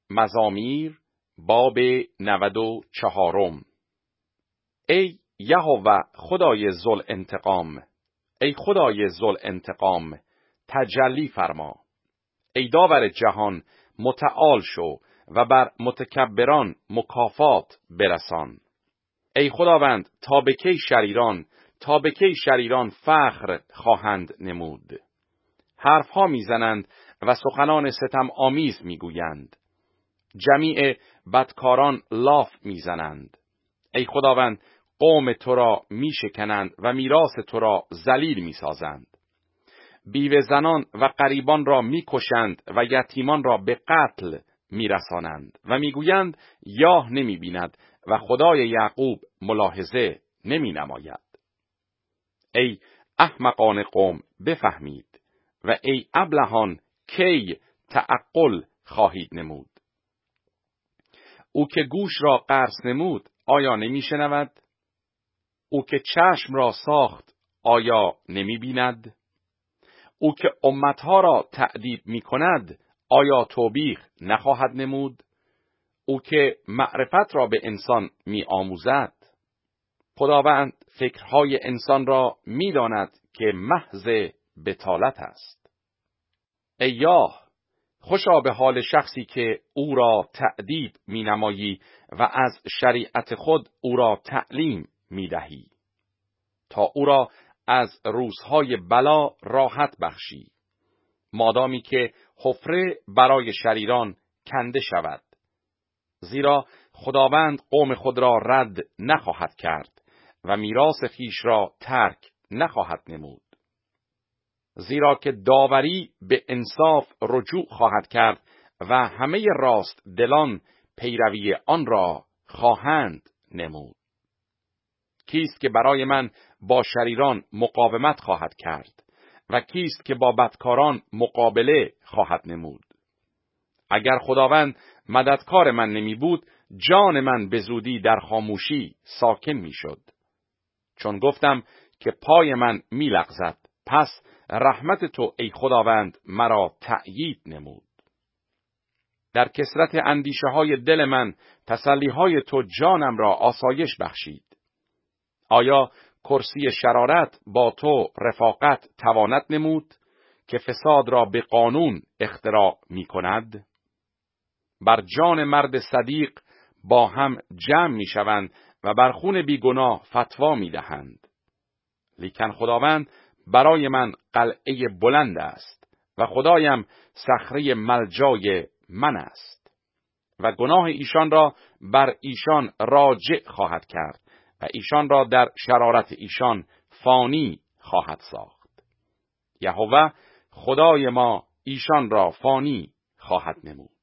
مزامیر باب 94. ای یهوه خدای ذوالانتقام، ای خدای ذوالانتقام، تجلی فرما. ای داور جهان متعال شو و بر متکبران مکافات برسان. ای خداوند تا به کی شریران فخر خواهند نمود؟ حرفها میزنند و سخنان ستم آمیز میگویند. جمیع بدکاران لاف میزنند. ای خداوند قوم تو را میشکنند و میراث تو را ذلیل میسازند. بیوه زنان و غریبان را میکشند و یتیمان را به قتل میرسانند و میگویند یاه نمیبیند و خدای یعقوب ملاحظه نمینماید. ای احمقان قوم بفهمید و ای ابلهان کی تعقل خواهید نمود. او که گوش را قرص نمود آیا نمیشنود؟ او که چشم را ساخت آیا نمیبیند؟ او که امتها را تأدیب میکند آیا توبیخ نخواهد نمود؟ او که معرفت را به انسان میآموزد. خداوند فکرهای انسان را میداند که محض بطالت است. ای یاه، خوشا به حال شخصی که او را تأدیب مینمایی و از شریعت خود او را تعلیم میدهی، تا او را از روزهای بلا راحت بخشی، مادامی که حفره برای شریران کنده شود. زیرا خداوند قوم خود را رد نخواهد کرد و میراث خویش را ترک نخواهد نمود. زیرا که داوری به انصاف رجوع خواهد کرد و همه راست دلان پیروی آن را خواهند نمود. کیست که برای من با شریران مقاومت خواهد کرد و کیست که با بدکاران مقابله خواهد نمود؟ اگر خداوند مددکار من نمی بود، جان من به زودی در خاموشی ساکن می شد. چون گفتم که پای من می لغزد، پس رحمت تو ای خداوند مرا تأیید نمود. در کثرت اندیشه های دل من تسلی های تو جانم را آسایش بخشید. آیا کرسی شرارت با تو رفاقت تواند نمود که فساد را به قانون اختراع می کند؟ بر جان مرد صدیق با هم جمع می شوند و بر خون بیگناه فتوا می دهند. لیکن خداوند برای من قلعه بلند است و خدایم صخره ملجای من است و گناه ایشان را بر ایشان راجع خواهد کرد و ایشان را در شرارت ایشان فانی خواهد ساخت. یهوه خدای ما ایشان را فانی خواهد نمود.